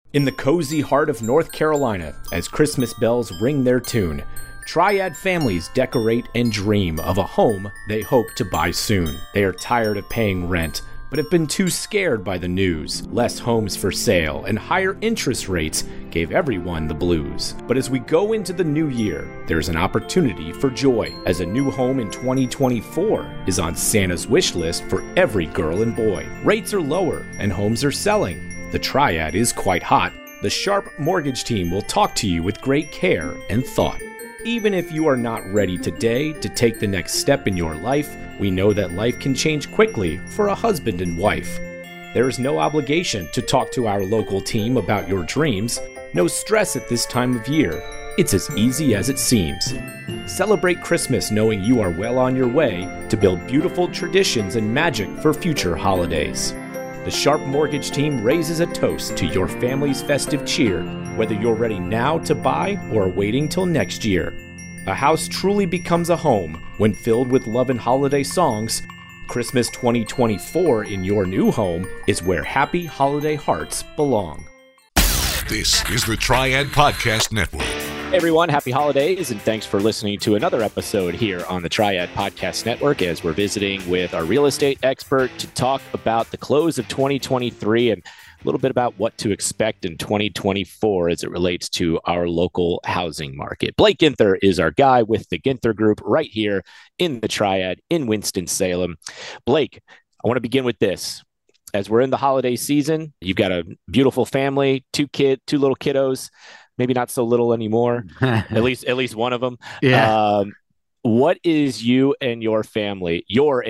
In the cozy heart of North Carolina, as Christmas bells ring their tune, Triad families decorate and dream of a home they hope to buy soon. They are tired of paying rent, but have been too scared by the news. Less homes for sale and higher interest rates gave everyone the blues. But as we go into the new year, there's an opportunity for joy, as a new home in 2024 is on Santa's wish list for every girl and boy. Rates are lower and homes are selling. The Triad is quite hot. The Sharp Mortgage team will talk to you with great care and thought. Even if you are not ready today to take the next step in your life, we know that life can change quickly for a husband and wife. There is no obligation to talk to our local team about your dreams. No stress at this time of year. It's as easy as it seems. Celebrate Christmas knowing you are well on your way to build beautiful traditions and magic for future holidays. The Sharp Mortgage team raises a toast to your family's festive cheer, whether you're ready now to buy or waiting till next year. A house truly becomes a home when filled with love and holiday songs. Christmas 2024 in your new home is where happy holiday hearts belong. This is the Triad Podcast Network. Hey everyone, happy holidays, and thanks for listening to another episode here on the Triad Podcast Network as we're visiting with our real estate expert to talk about the close of 2023 and a little bit about what to expect in 2024 as it relates to our local housing market. Blake Ginther is our guy with the Ginther Group right here in the Triad in Winston-Salem. Blake, I want to begin with this. As we're in the holiday season, you've got a beautiful family, two little kiddos. Maybe not so little anymore. at least one of them. Yeah. What is your and your family's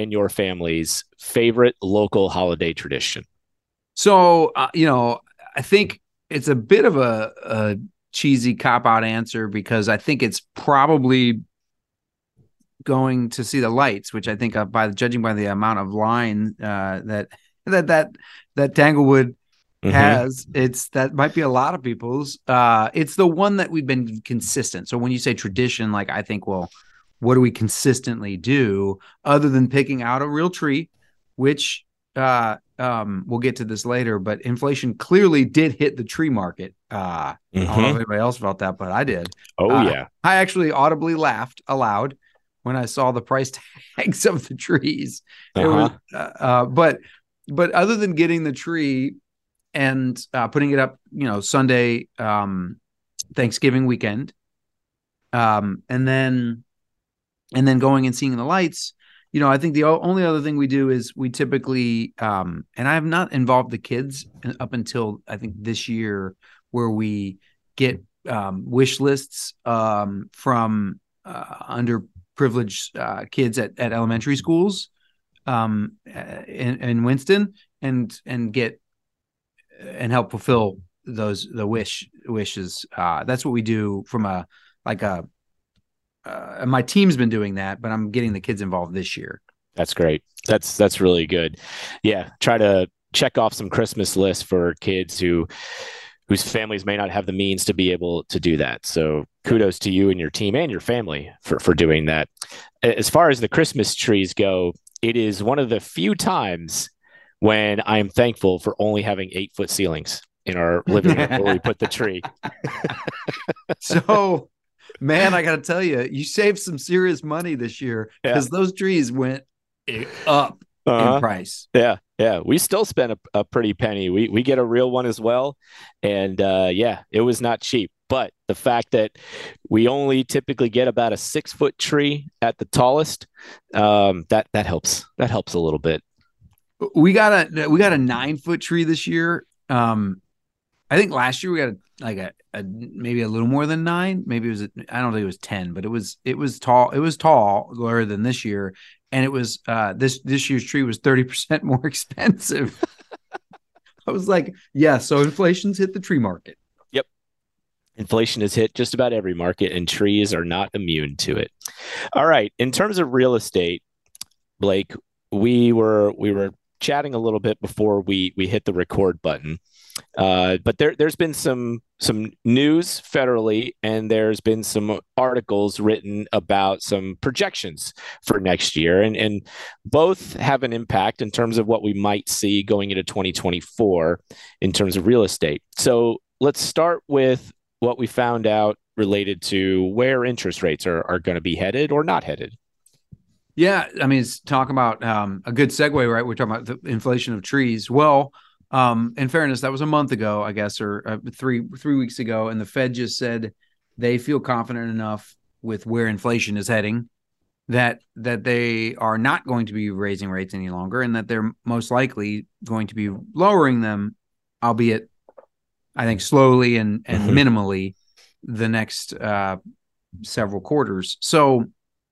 favorite local holiday tradition? So, I think it's a bit of a cheesy cop-out answer because I think it's probably going to see the lights, which I think judging by the amount of line that Tanglewood has, that might be a lot of people's. It's the one that we've been consistent. So when you say tradition, like I think, well, what do we consistently do other than picking out a real tree, which we'll get to this later, but inflation clearly did hit the tree market. I don't know if anybody else felt that, but I did. Yeah. I actually audibly laughed aloud when I saw the price tags of the trees. It was, but other than getting the tree and putting it up, Sunday, Thanksgiving weekend, and then going and seeing the lights. I think the only other thing we do is we typically, and I have not involved the kids up until I think this year, where we get wish lists from underprivileged kids at elementary schools in Winston and get and help fulfill the wishes. That's what we do from my team's been doing that, but I'm getting the kids involved this year. That's great. That's really good. Yeah. Try to check off some Christmas lists for kids whose families may not have the means to be able to do that. So kudos to you and your team and your family for doing that. As far as the Christmas trees go, it is one of the few times when I am thankful for only having 8-foot ceilings in our living room where we put the tree. So, man, I got to tell you, you saved some serious money this year because those trees went up in price. Yeah. Yeah. We still spent a pretty penny. We get a real one as well. And it was not cheap. But the fact that we only typically get about a 6-foot tree at the tallest, that helps. That helps a little bit. We got a 9-foot tree this year. I think last year we got a maybe a little more than 9. Maybe it was I don't think it was 10, but it was tall. It was taller than this year, and it was this year's tree was 30% more expensive. I was like, yeah. So inflation's hit the tree market. Yep, inflation has hit just about every market, and trees are not immune to it. All right, in terms of real estate, Blake, we were chatting a little bit before we hit the record button. But there's been some news federally, and there's been some articles written about some projections for next year, and both have an impact in terms of what we might see going into 2024 in terms of real estate. So let's start with what we found out related to where interest rates are going to be headed or not headed. Yeah, I mean, it's talk about a good segue, right? We're talking about the inflation of trees. Well, in fairness, that was a month ago, I guess, or 3 weeks ago, and the Fed just said they feel confident enough with where inflation is heading that they are not going to be raising rates any longer, and that they're most likely going to be lowering them, albeit, I think, slowly and minimally the next several quarters. So,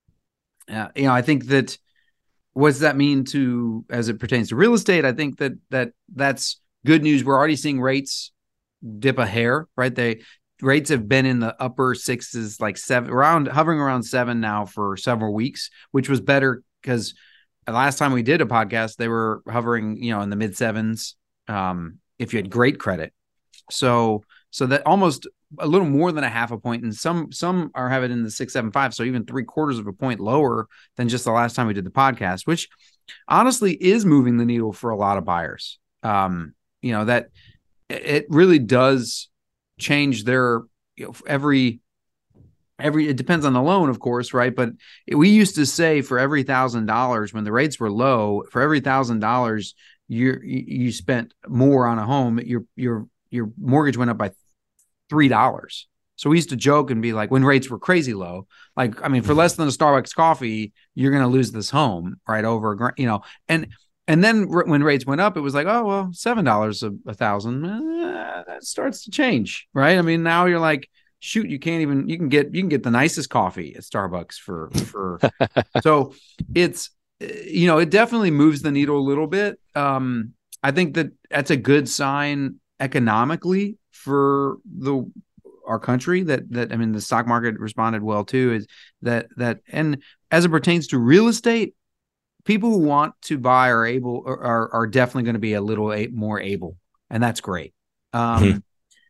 I think that what does that mean to as it pertains to real estate? I think that's good news. We're already seeing rates dip a hair, right? Rates have been in the upper sixes, like hovering around 7 now for several weeks, which was better because the last time we did a podcast, they were hovering, in the mid 7s if you had great credit. So that almost a little more than a half a point, and some are having in the 6.75, so even 3/4 of a point lower than just the last time we did the podcast, which honestly is moving the needle for a lot of buyers. That it really does change their every it depends on the loan, of course, right? But we used to say for every $1,000 when the rates were low, for every $1,000 you spent more on a home, your mortgage went up by $3. So we used to joke and be like, when rates were crazy low, like, I mean, for less than a Starbucks coffee, you're going to lose this home, right? Over, and then when rates went up, it was like, oh, well, $7 a thousand, that starts to change, right? I mean, now you're like, shoot, you can get the nicest coffee at Starbucks for, so it's, it definitely moves the needle a little bit. I think that's a good sign economically for our country that I mean, the stock market responded well too, is that and as it pertains to real estate, people who want to buy are definitely going to be a little more able, and that's great. The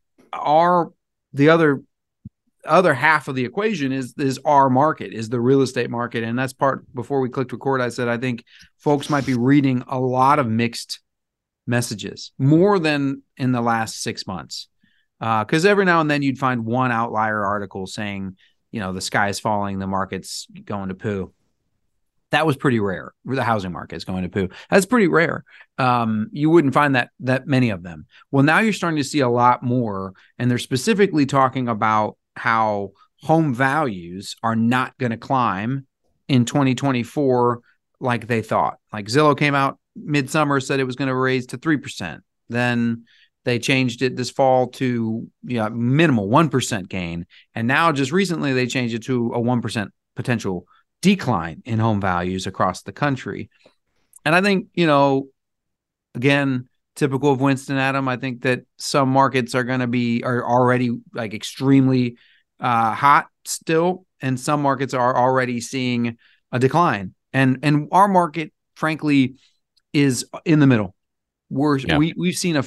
other half of the equation is our market, is the real estate market, and that's part. Before we clicked record, I said I think folks might be reading a lot of mixed messages, more than in the last 6 months. Because every now and then you'd find one outlier article saying, the sky is falling, the market's going to poo. That was pretty rare. The housing market is going to poo. That's pretty rare. You wouldn't find that many of them. Well, now you're starting to see a lot more, and they're specifically talking about how home values are not going to climb in 2024 like they thought. Like Zillow came out midsummer, said it was going to raise to 3%. Then they changed it this fall to minimal 1% gain. And now just recently they changed it to a 1% potential decline in home values across the country. And I think, again, typical of Winston, Adam, I think that some markets are already like extremely hot still, and some markets are already seeing a decline. And our market, frankly, is in the middle. We've seen a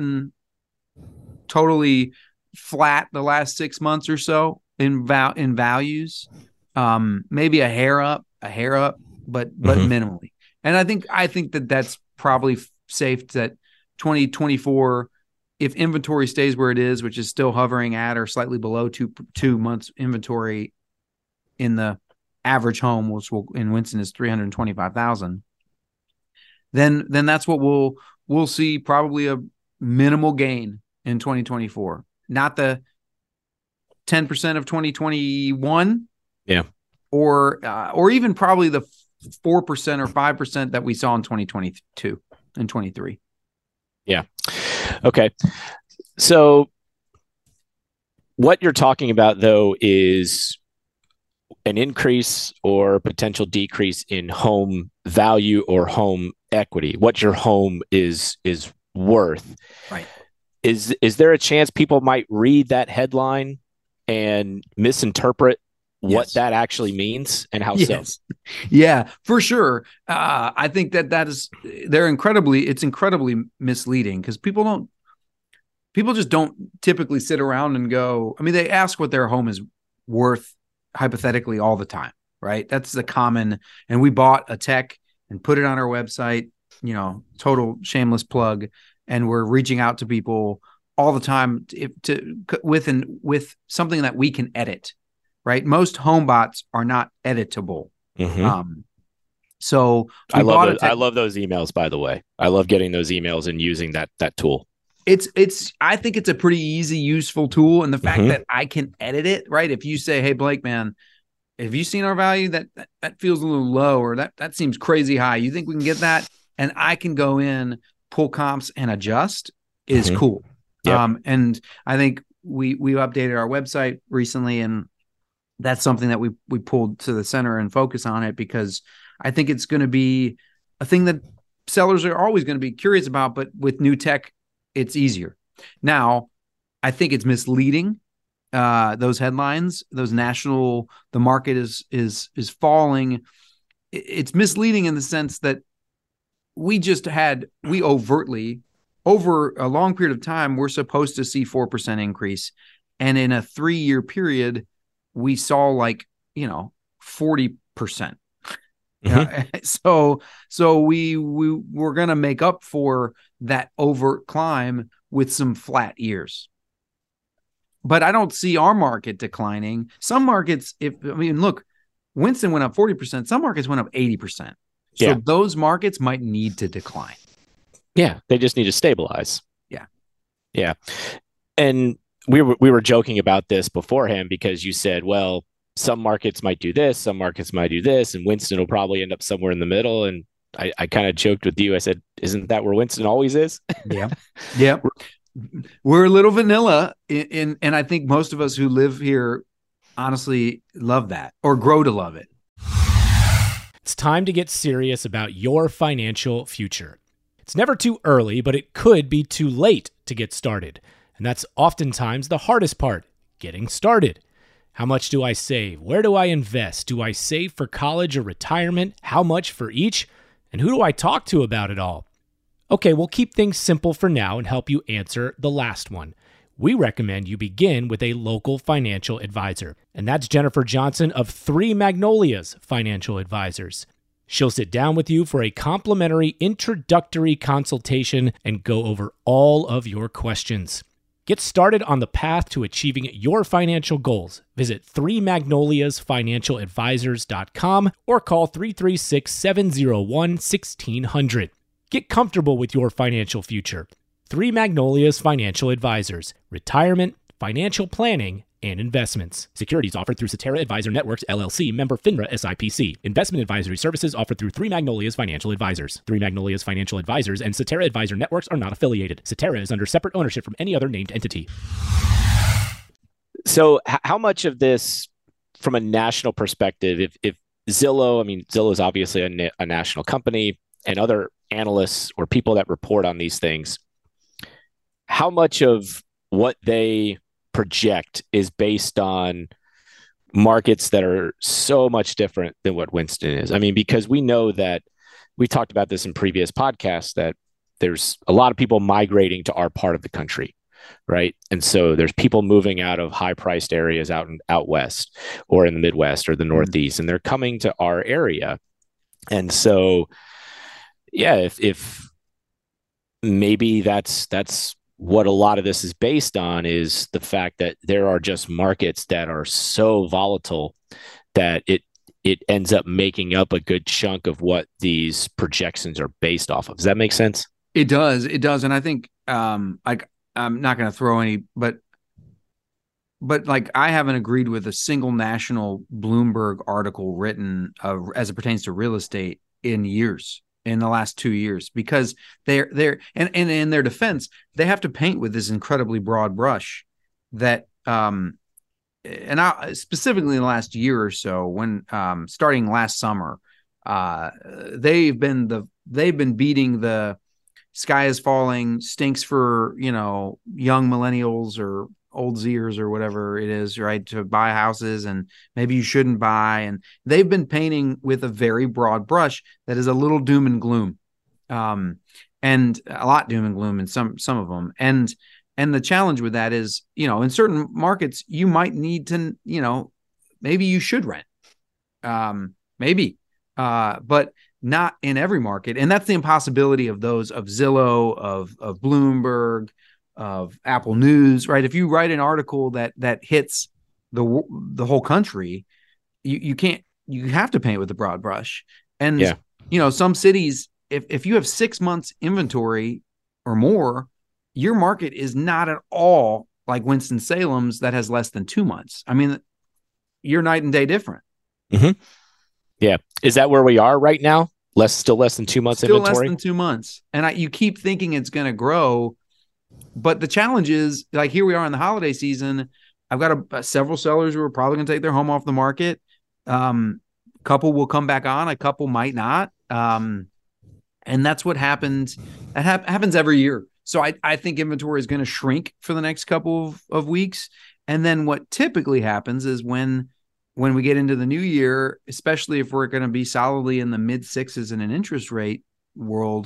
totally flat the last 6 months or so in values. Maybe a hair up, but minimally. And I think that's probably safe that 2024, if inventory stays where it is, which is still hovering at or slightly below 2 months inventory in the average home, which in Winston is 325,000. Then that's what we'll see, probably a minimal gain in 2024, not the 10% of 2021, or even probably the 4% or 5% that we saw in 2022 and 23. Yeah. Okay. So what you're talking about, though, is an increase or potential decrease in home value or home equity, what your home is worth. Right. Is there a chance people might read that headline and misinterpret what that actually means, and how so? Yeah, for sure. I think it's incredibly misleading, because people just don't typically sit around and go, I mean, they ask what their home is worth hypothetically all the time, right? That's the common, and we bought a tech and put it on our website, total shameless plug. And we're reaching out to people all the time with something that we can edit, right? Most home bots are not editable. Mm-hmm. So I love those emails, by the way. I love getting those emails and using that tool. I think it's a pretty easy, useful tool. And the fact that I can edit it, right? If you say, hey, Blake, man, have you seen our value? That feels a little low, or that seems crazy high. You think we can get that? And I can go in, pull comps and adjust is cool. Yep. And I think we updated our website recently, and that's something that we pulled to the center and focus on it, because I think it's going to be a thing that sellers are always going to be curious about, but with new tech, it's easier. Now, I think it's misleading. Those headlines, the market is falling. It's misleading in the sense that we overtly, over a long period of time, we're supposed to see 4% increase. And in a 3-year period, we saw 40%. So we're going to make up for that overt climb with some flat years. But I don't see our market declining. Some markets, look, Winston went up 40%. Some markets went up 80%. So those markets might need to decline. Yeah, they just need to stabilize. Yeah. Yeah. And we were joking about this beforehand, because you said, well, some markets might do this, some markets might do this, and Winston will probably end up somewhere in the middle. And I kind of joked with you. I said, isn't that where Winston always is? Yeah. Yeah. We're a little vanilla and I think most of us who live here honestly love that, or grow to love it. It's time to get serious about your financial future. It's never too early, but it could be too late to get started. And that's oftentimes the hardest part, getting started. How much do I save? Where do I invest? Do I save for college or retirement? How much for each? And who do I talk to about it all? Okay, we'll keep things simple for now and help you answer the last one. We recommend you begin with a local financial advisor, and that's Jennifer Johnson of Three Magnolias Financial Advisors. She'll sit down with you for a complimentary introductory consultation and go over all of your questions. Get started on the path to achieving your financial goals. Visit threemagnoliasfinancialadvisors.com or call 336-701-1600. Get comfortable with your financial future. Three Magnolias Financial Advisors. Retirement, financial planning, and investments. Securities offered through Cetera Advisor Networks, LLC, member FINRA SIPC. Investment advisory services offered through Three Magnolias Financial Advisors. Three Magnolias Financial Advisors and Cetera Advisor Networks are not affiliated. Cetera is under separate ownership from any other named entity. So how much of this, from a national perspective, if Zillow, Zillow is obviously a national company, and other analysts or people that report on these things, how much of what they project is based on markets that are so much different than what Winston is? Because we know that we talked about this in previous podcasts, that there's a lot of people migrating to our part of the country, right? And so there's people moving out of high-priced areas out west or in the Midwest or the Northeast, and they're coming to our area. And so, yeah, if maybe that's what a lot of this is based on, is the fact that there are just markets that are so volatile that it ends up making up a good chunk of what these projections are based off of. Does that make sense? It does. And I think I'm not going to throw any, but I haven't agreed with a single national Bloomberg article written as it pertains to real estate in the last 2 years, because they're and in their defense, they have to paint with this incredibly broad brush that specifically in the last year or so, when starting last summer, they've been beating the sky is falling, stinks for young millennials or old Zers or whatever it is, right, to buy houses, and maybe you shouldn't buy. And they've been painting with a very broad brush that is a little doom and gloom, and a lot doom and gloom in some of them. And the challenge with that is, in certain markets, you might need to, maybe you should rent, but not in every market. And that's the impossibility of those, of Zillow, of Bloomberg, Apple News, right? If you write an article that hits the whole country, you can't, you have to paint with a broad brush. And some cities, if you have 6 months inventory or more, your market is not at all like Winston-Salem's that has less than 2 months. I mean, you're night and day different. Mm-hmm. Yeah. Is that where we are right now? Still less than 2 months still inventory? Less than 2 months. And you keep thinking it's going to grow. But the challenge is, like, here we are in the holiday season. I've got several sellers who are probably going to take their home off the market. Couple will come back on. A couple might not. And that's what happens. That happens every year. So I think inventory is going to shrink for the next couple of weeks. And then what typically happens is when we get into the new year, especially if we're going to be solidly in the mid sixes in an interest rate world,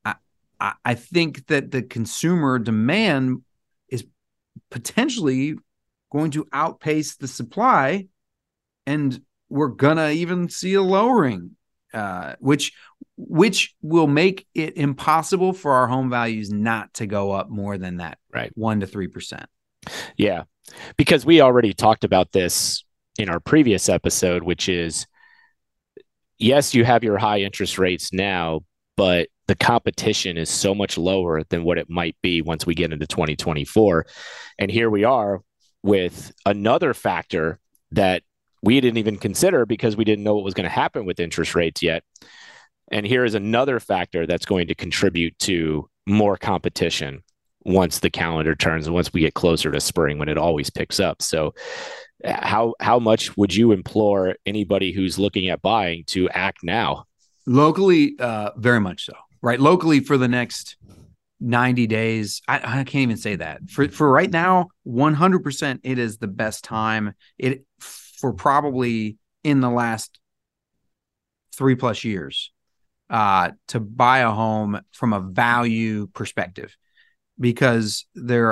I think that the consumer demand is potentially going to outpace the supply, and we're going to even see a lowering, which will make it impossible for our home values not to go up more than that, right? 1 to 3%. Yeah, because we already talked about this in our previous episode, which is, yes, you have your high interest rates now, but the competition is so much lower than what it might be once we get into 2024. And here we are with another factor that we didn't even consider because we didn't know what was going to happen with interest rates yet. And here is another factor that's going to contribute to more competition once the calendar turns and once we get closer to spring, when it always picks up. So how much would you implore anybody who's looking at buying to act now? Locally, very much so, right? Locally for the next 90 days. I can't even say that. For right now, 100%, it is the best time for probably in the last 3+ years to buy a home from a value perspective, because there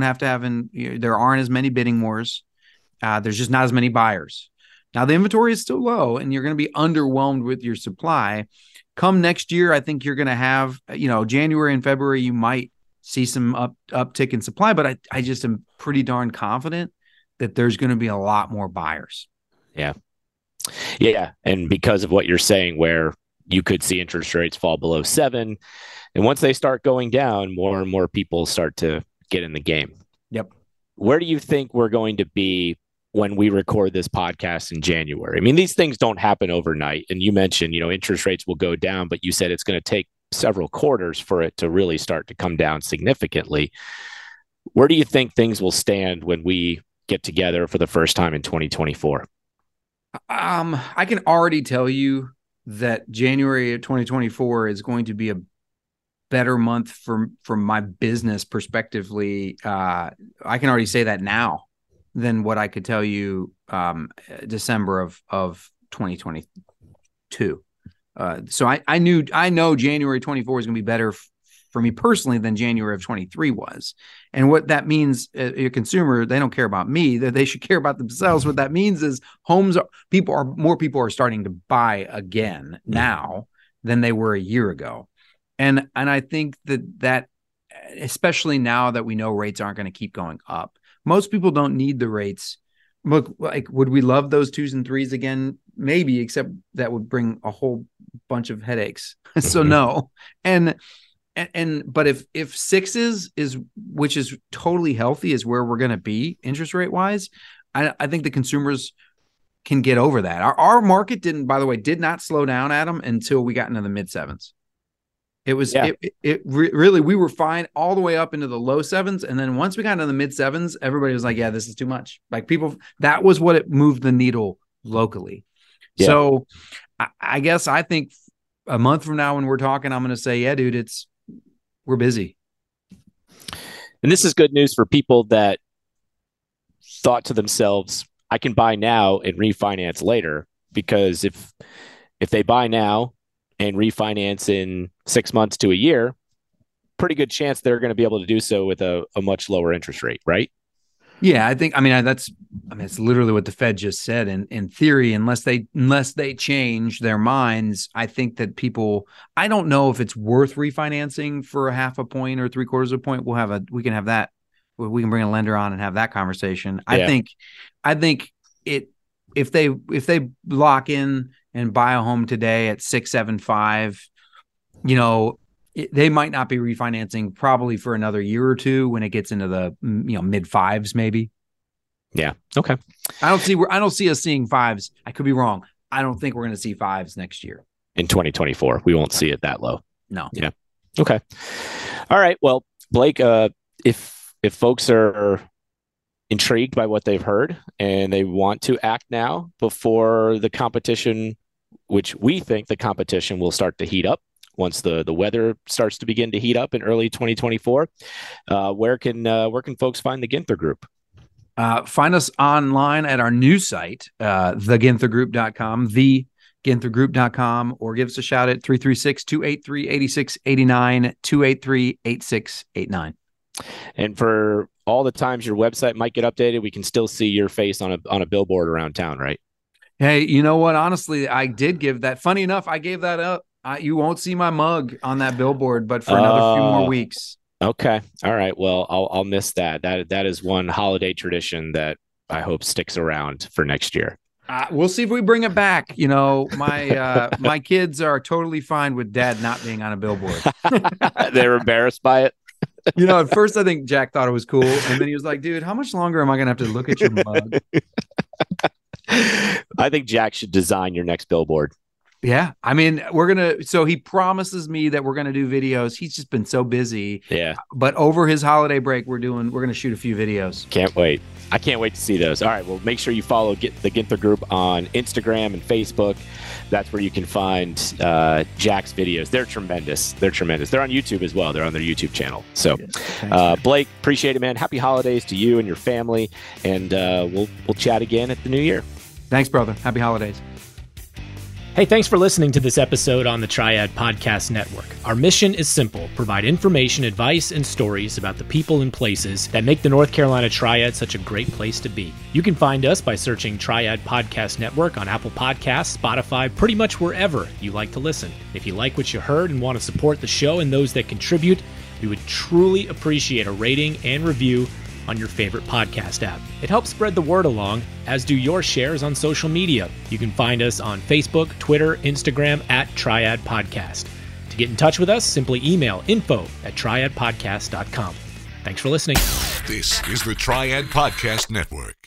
aren't as many bidding wars. There's just not as many buyers. Now, the inventory is still low and you're going to be underwhelmed with your supply. Come next year, I think you're going to have, January and February, you might see some uptick in supply, but I just am pretty darn confident that there's going to be a lot more buyers. Yeah. Yeah. And because of what you're saying, where you could see interest rates fall below 7, and once they start going down, more and more people start to get in the game. Yep. Where do you think we're going to be when we record this podcast in January? I mean, these things don't happen overnight. And you mentioned, interest rates will go down, but you said it's going to take several quarters for it to really start to come down significantly. Where do you think things will stand when we get together for the first time in 2024? I can already tell you that January of 2024 is going to be a better month from my business perspectively. I can already say that now than what I could tell you December of 2022. So I know January 24 is going to be better for me personally than January of 23 was. And what that means, a consumer, they don't care about me, that they should care about themselves. What that means is more people are starting to buy again now than they were a year ago. And I think that especially now that we know rates aren't going to keep going up, most people don't need the rates. Look, like, would we love those 2s and 3s again? Maybe, except that would bring a whole bunch of headaches. So no. But if 6s is, which is totally healthy, is where we're going to be interest rate wise, I think the consumers can get over that. Our market did not slow down, Adam, until we got into the mid 7s. It was really, we were fine all the way up into the low 7s. And then once we got into the mid 7s, everybody was like, yeah, this is too much. Like, people, that was what it moved the needle locally. Yeah. So I guess I think a month from now when we're talking, I'm going to say, yeah, dude, we're busy. And this is good news for people that thought to themselves, I can buy now and refinance later, because if they buy now and refinance in 6 months to a year, pretty good chance they're going to be able to do so with a much lower interest rate, right? Yeah, I mean, it's literally what the Fed just said. In theory, unless they change their minds, I think that I don't know if it's worth refinancing for a half a point or 3/4 of a point. We can have that. We can bring a lender on and have that conversation. Yeah. I think if they lock in and buy a home today at 6.75, they might not be refinancing probably for another year or two when it gets into the mid fives, maybe. Yeah. Okay. I don't see us seeing fives. I could be wrong. I don't think we're going to see fives next year. In 2024, we won't see it that low. No. Yeah. Okay. All right. Well, Blake, if folks are intrigued by what they've heard and they want to act now before the competition, which we think the competition will start to heat up once the weather starts to begin to heat up in early 2024, where can folks find the Ginther Group? Find us online at our new site, theginthergroup.com, theginthergroup.com, or give us a shout at 336-283-8689, 283-8689. And for all the times your website might get updated, we can still see your face on a billboard around town, right? Hey, you know what? Honestly, I did give that. Funny enough, I gave that up. You won't see my mug on that billboard, but for another few more weeks. Okay. All right. Well, I'll miss that. That is one holiday tradition that I hope sticks around for next year. We'll see if we bring it back. My kids are totally fine with Dad not being on a billboard. They're embarrassed by it. At first I think Jack thought it was cool, and then he was like, "Dude, how much longer am I gonna have to look at your mug?" I think Jack should design your next billboard. Yeah. I mean, so he promises me that we're going to do videos. He's just been so busy. Yeah. But over his holiday break, we're going to shoot a few videos. Can't wait. I can't wait to see those. All right. Well, make sure you follow the Ginther Group on Instagram and Facebook. That's where you can find Jack's videos. They're tremendous. They're on YouTube as well. They're on their YouTube channel. So, Blake, appreciate it, man. Happy holidays to you and your family. And we'll chat again at the new year. Thanks, brother. Happy holidays. Hey, thanks for listening to this episode on the Triad Podcast Network. Our mission is simple: provide information, advice, and stories about the people and places that make the North Carolina Triad such a great place to be. You can find us by searching Triad Podcast Network on Apple Podcasts, Spotify, pretty much wherever you like to listen. If you like what you heard and want to support the show and those that contribute, we would truly appreciate a rating and review on your favorite podcast app. It helps spread the word along, as do your shares on social media. You can find us on Facebook, Twitter, Instagram at Triad Podcast. To get in touch with us, simply email info@triadpodcast.com. Thanks for listening. This is the Triad Podcast Network.